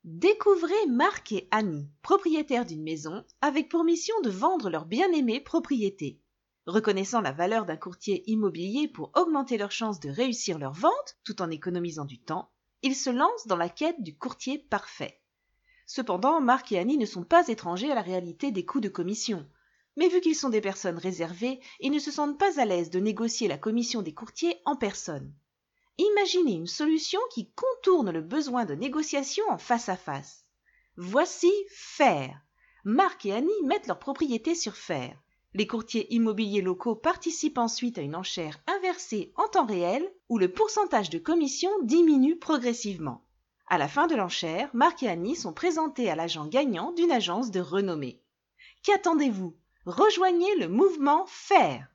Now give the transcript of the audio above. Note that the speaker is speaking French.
Découvrez Marc et Annie, propriétaires d'une maison, avec pour mission de vendre leur bien-aimée propriété. Reconnaissant la valeur d'un courtier immobilier pour augmenter leurs chances de réussir leur vente, tout en économisant du temps, ils se lancent dans la quête du courtier parfait. Cependant, Marc et Annie ne sont pas étrangers à la réalité des coûts de commission. Mais vu qu'ils sont des personnes réservées, ils ne se sentent pas à l'aise de négocier la commission des courtiers en personne. Imaginez une solution qui contourne le besoin de négociation en face à face. Voici Faire. Marc et Annie mettent leur propriété sur Faire. Les courtiers immobiliers locaux participent ensuite à une enchère inversée en temps réel où le pourcentage de commission diminue progressivement. À la fin de l'enchère, Marc et Annie sont présentés à l'agent gagnant d'une agence de renommée. Qu'attendez-vous ? Rejoignez le mouvement Faire.